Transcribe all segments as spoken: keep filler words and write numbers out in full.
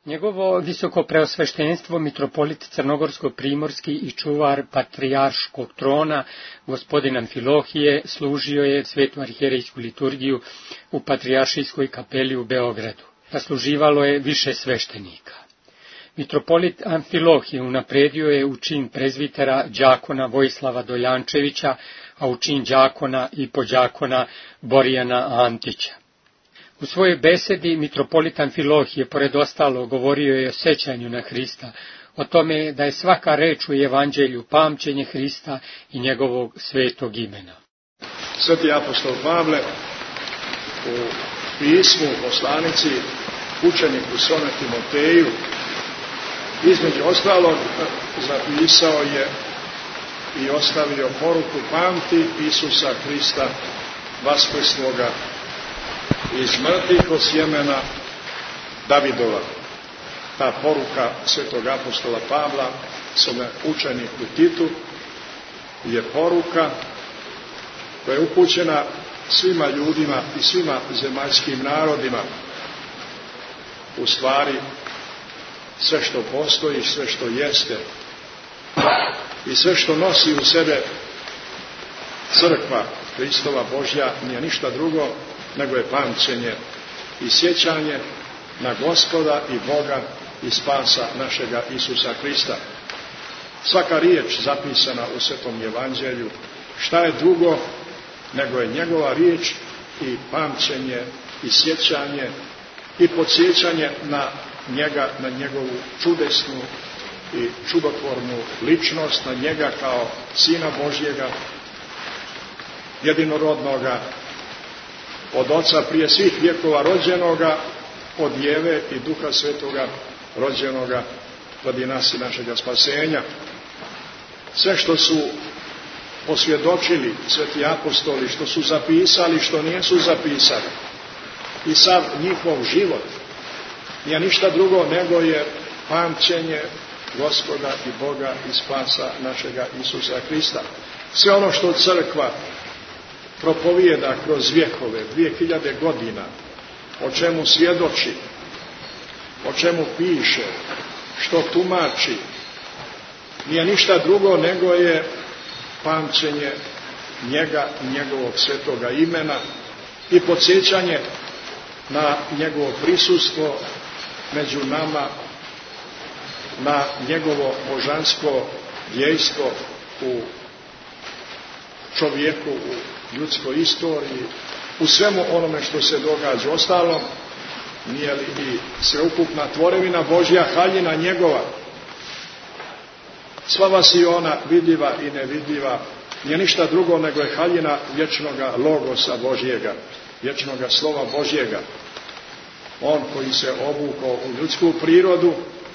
Njegovo visoko preosveštenstvo, mitropolit Crnogorsko-primorski i čuvar patrijarškog trona, gospodin Amfilohije, služio je svetu arhijerejsku liturgiju u patrijaršijskoj kapeli u Beogradu. Zasluživalo je više sveštenika. Mitropolit Amfilohije unapredio je u čin prezvitera đakona Vojislava Doljančevića, a u čin đakona i podđakona Borijana Antića. U svojoj besedi mitropolit Amfilohije, pored ostalo, govorio je o sećanju na Hrista, o tome da je svaka reč u evanđelju pamćenje Hrista i njegovog svetog imena. Sveti apostol Pavle u pismu poslanici učeniku svome Timoteju između ostalog zapisao je i ostavio poruku: pamti Isusa Hrista vaskrsloga iz mrtvih od sjemena Davidova. Ta poruka svetog apostola Pavla svome učeniku Titu je poruka koja je upućena svima ljudima i svima zemaljskim narodima. U stvari, sve što postoji, sve što jeste i sve što nosi u sebe crkva Hristova Božja nije ništa drugo nego je pamćenje i sjećanje na Gospoda i Boga i spasa našega Isusa Hrista. Svaka riječ zapisana u Svetom Evanđelju, šta je drugo nego je njegova riječ i pamćenje i sjećanje i podsjećanje na njega, na njegovu čudesnu i čudotvornu ličnost, na njega kao Sina Božjega, jedinorodnoga, od Oca prije svih vjekova rođenoga, od Jeve i Duha Svetoga rođenoga radi nas i našega spasenja. Sve što su posvjedočili sveti apostoli, što su zapisali, što nisu zapisali, i sav njihov život nije ništa drugo nego je pamćenje Gospoda i Boga i spasa našega Isusa Hrista. Sve ono što crkva propovijeda kroz vjekove, dvije hiljade godina, o čemu svjedoči, o čemu piše, što tumači, nije ništa drugo nego je pamćenje njega i njegovog svetoga imena i podsjećanje na njegovo prisustvo među nama, na njegovo božansko djejstvo u čovjeku, u ljudskoj istoriji, u svemu onome što se događa. Ostalom, nije li i sveukupna tvorevina Božja haljina njegova, sva vas i ona vidljiva i nevidljiva, nije ništa drugo nego je haljina vječnoga logosa Božjega, vječnoga slova Božjega. On koji se obukao u ljudsku prirodu,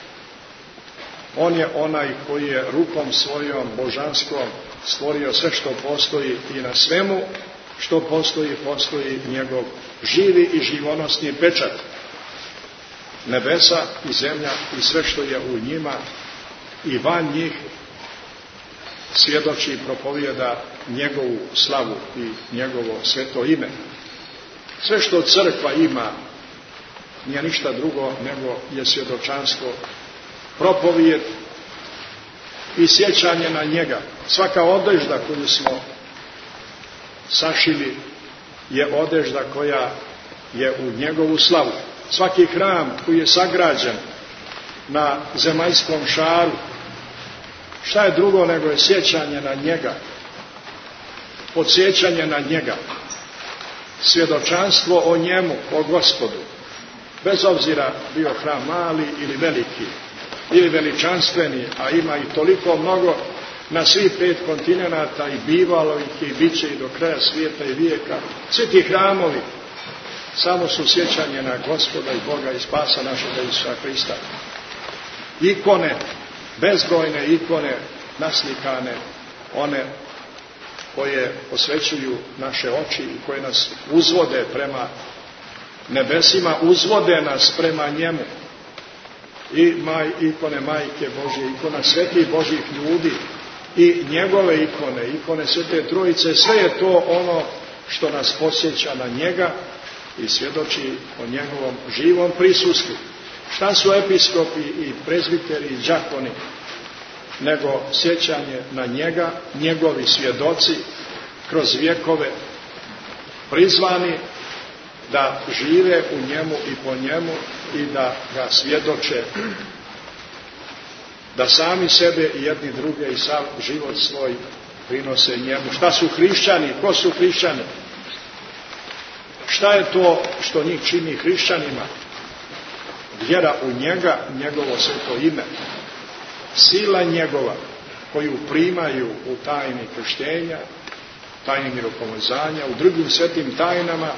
on je onaj koji je rukom svojom božanskom stvorio sve što postoji i na svemu što postoji, postoji njegov živi i živonosni pečat. Nebesa i zemlja i sve što je u njima i van njih svjedoči i propovijeda njegovu slavu i njegovo sveto ime. Sve što crkva ima nije ništa drugo nego je svjedočanstvo, propovijed i sjećanje na njega. Svaka odežda koju smo sašili je odežda koja je u njegovu slavu. Svaki hram koji je sagrađen na zemaljskom šaru, šta je drugo nego je sjećanje na njega, podsjećanje na njega, svjedočanstvo o njemu, o Gospodu, bez obzira bio hram mali ili veliki, ili veličanstveni, a ima i toliko mnogo na svih pet kontinenata i bivalo ih i bit će i do kraja svijeta i vijeka. Svi ti hramovi samo su sjećanje na Gospoda i Boga i spasa našega Isusa Hrista. Ikone, bezbrojne ikone naslikane, one koje osvećuju naše oči i koje nas uzvode prema nebesima, uzvode nas prema njemu. I maj, ikone Majke Božje, ikona svetih Božjih ljudi i njegove ikone, ikone Svete Trojice, sve je to ono što nas podsjeća na njega i svjedoči o njegovom živom prisustvu. Šta su episkopi i prezbiteri i đakoni nego sjećanje na njega, njegovi svjedoci kroz vjekove prizvani da žive u njemu i po njemu i da ga svjedoče, da sami sebe i jedni druge i sav život svoj prinose njemu. Šta su hrišćani? Ko su hrišćani? Šta je to što njih čini hrišćanima? Vjera u njega, njegovo sveto ime, sila njegova koju primaju u tajni krštenja, tajni miropomazanja, u drugim svetim tajnama,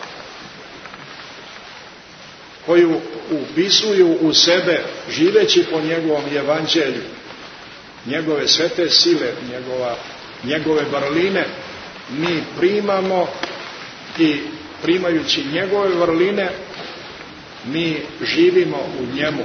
koju upisuju u sebe živeći po njegovom evanđelju, njegove svete sile, njegova, njegove vrline, mi primamo i primajući njegove vrline mi živimo u njemu.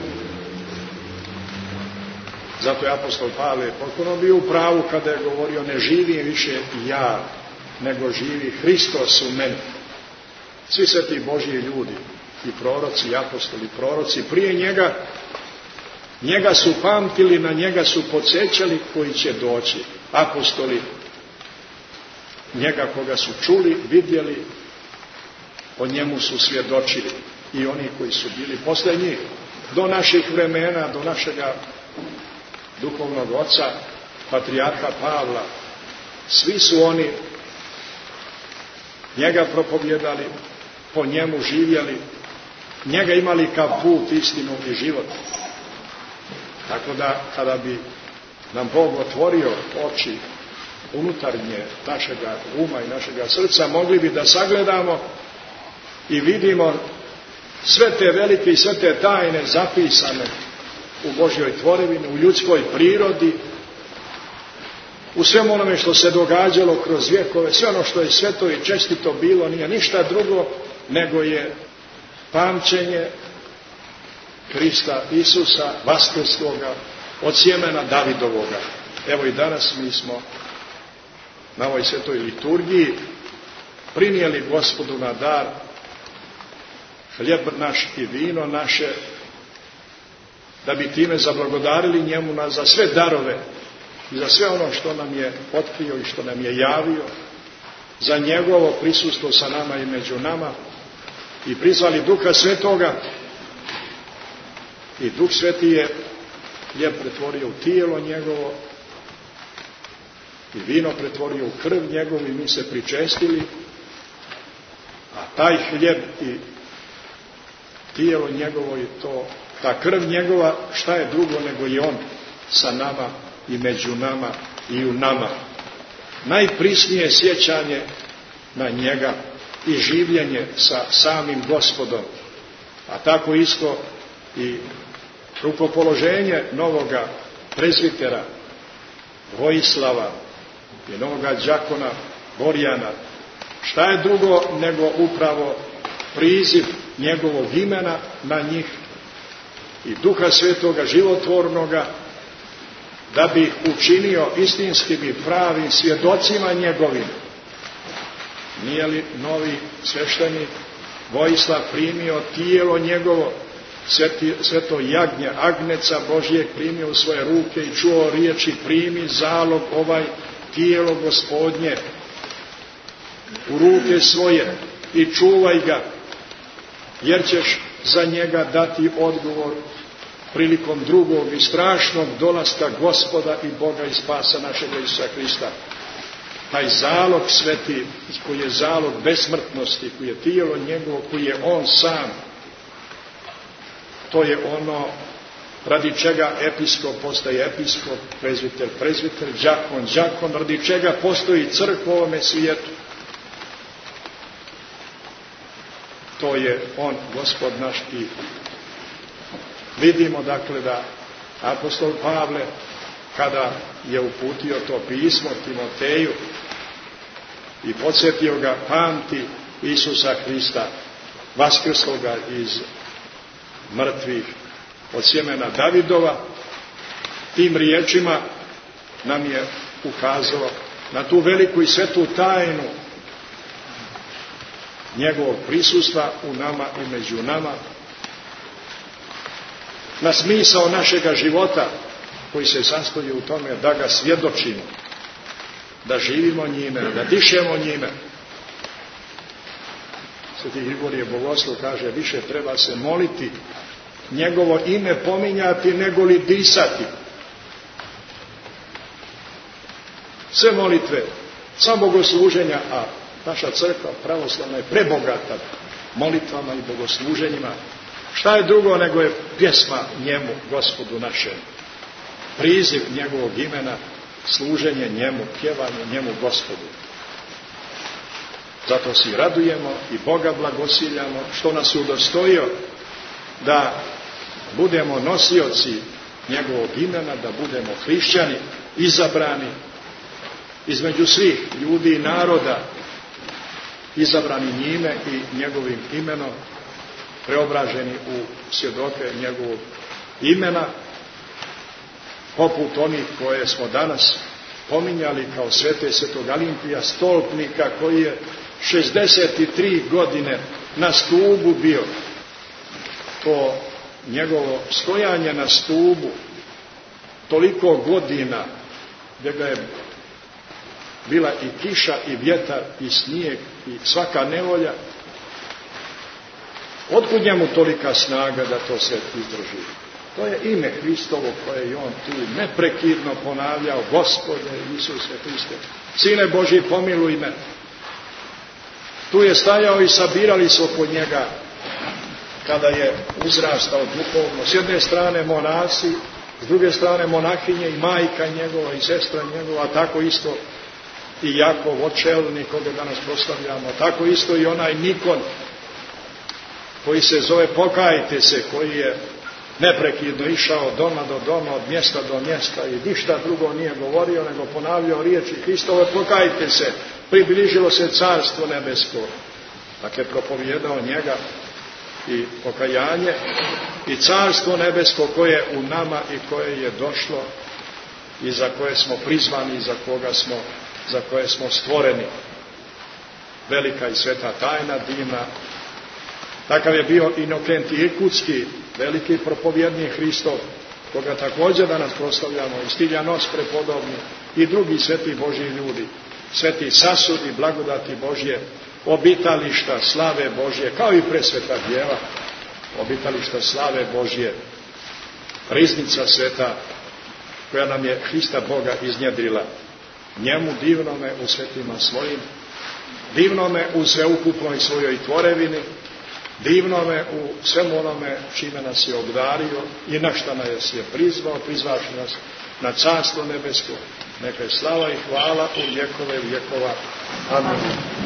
Zato je apostol Pavle potpuno bio u pravu kada je govorio ne živim više ja, nego živi Hristos u meni. Svi sveti Božji ljudi i proroci, i apostoli proroci prije njega, njega su pamtili, na njega su podsjećali koji će doći. Apostoli njega koga su čuli, vidjeli, o njemu su svjedočili. I oni koji su bili posle njih, do naših vremena, do našega duhovnog oca, patrijarha Pavla, svi su oni njega propovjedali, po njemu živjeli, njega imali kao put, istinu i život. Tako da, kada bi nam Bog otvorio oči unutarnje našega uma i našega srca, mogli bi da sagledamo i vidimo sve te velike i sve te tajne zapisane u Božjoj tvorevini, u ljudskoj prirodi, u svemu onome što se događalo kroz vjekove, sve ono što je sveto i čestito bilo, nije ništa drugo nego je pamćenje Krista Isusa, vaskrsloga, od sjemena Davidovoga. Evo i danas mi smo na ovoj svetoj liturgiji prinijeli Gospodu na dar hljeb naš i vino naše, da bi time zablagodarili njemu za sve darove i za sve ono što nam je otkrio i što nam je javio, za njegovo prisustvo sa nama i među nama, i prizvali Duha Svetoga, i Duh Sveti je hljeb pretvorio u tijelo njegovo i vino pretvorio u krv njegovu i mi se pričestili, a taj hljeb i tijelo njegovo i to, ta krv njegova, šta je drugo nego je on sa nama i među nama i u nama. Najprisnije sjećanje na njega i življenje sa samim Gospodom, a tako isto i rukopoloženje novoga prezbitera Vojislava i novoga đakona Borjana. Šta je drugo nego upravo priziv njegovog imena na njih i Duha Svetoga životvornoga, da bi ih učinio istinskim i pravim svjedocima njegovim. Nije li novi sveštenik Vojislav primio tijelo njegovo, sveti, sveto jagnje, agneca Božjeg primio u svoje ruke i čuo riječi primi zalog ovaj tijelo Gospodnje u ruke svoje i čuvaj ga, jer ćeš za njega dati odgovor prilikom drugog i strašnog dolaska Gospoda i Boga i spasa našega Isusa Hrista. Taj zalog sveti, koji je zalog besmrtnosti, koji je tijelo njegovo, koji je on sam, to je ono radi čega episkop postaje episkop, prezbiter prezbiter, đakon đakon, radi čega postoji crkva u ovome svijetu. To je on, Gospod naš. I vidimo dakle da apostol Pavle, kada je uputio to pismo Timoteju i podsjetio ga, pamti Isusa Hrista, vaskrsloga iz mrtvih od sjemena Davidova, tim riječima nam je ukazao na tu veliku i svetu tajnu njegovog prisustva u nama i među nama, na smisao našega života koji se sastoji u tome da ga svjedočimo, da živimo njime, da dišemo njime. Sveti Grigorije Bogoslov kaže, više treba se moliti, njegovo ime pominjati nego li disati. Sve molitve, sva bogosluženja, a naša crkva pravoslavna je prebogata molitvama i bogosluženjima. Šta je drugo nego je pjesma njemu, Gospodu našem, priziv njegovog imena, služenje njemu, pjevanje njemu, Gospodu. Zato se radujemo i Boga blagosiljamo što nas je udostojio da budemo nosioci njegovog imena, da budemo hrišćani, izabrani između svih ljudi i naroda, izabrani njime i njegovim imenom, preobraženi u svjedoke njegovog imena, poput onih koje smo danas pominjali kao svete svetog Alimpija Stolpnika, koji je šezdeset tri godine na stubu bio. To njegovo stojanje na stubu toliko godina, gdje ga je bila i kiša i vjetar i snijeg i svaka nevolja, otkud njemu tolika snaga da to sve izdrži? To je ime Hristovo koje je on tu neprekidno ponavljao, Gospode Isuse Hriste, Sine Božji, pomiluj me. Tu je stajao i sabirali su oko njega kada je uzrastao duhovno. S jedne strane monasi, s druge strane monahinje i majka njegova i sestra njegova, a tako isto i Jakov, očelnik, koga danas proslavljamo, tako isto i onaj Nikon, koji se zove Pokajte se, koji je neprekidno išao doma do doma, od mjesta do mjesta i ništa drugo nije govorio, nego ponavljao riječi Hristove, pokajte se, približilo se carstvo nebesko. Dakle, propovijedao njega i pokajanje i carstvo nebesko koje je u nama i koje je došlo i za koje smo prizvani i za koga smo, za koje smo stvoreni. Velika i sveta tajna, divna. Takav je bio Inokrent Irkutski, veliki propovjednik Hristov, koga također danas proslavljamo, i Stiljanos prepodobni i drugi sveti Božji ljudi, sveti sasudi blagodati Božje, obitališta slave Božje, kao i presveta djeva, obitališta slave Božje, riznica sveta koja nam je Hrista Boga iznjedrila. Njemu divnome u svetima svojim, divnome u sveukupnoj svojoj tvorevini, divnome u svemu onome čime nas je obdario i na šta nas je prizvao, prizvaši nas na carstvo nebesko. Neka je slava i hvala u vjekove vjekova. Amen.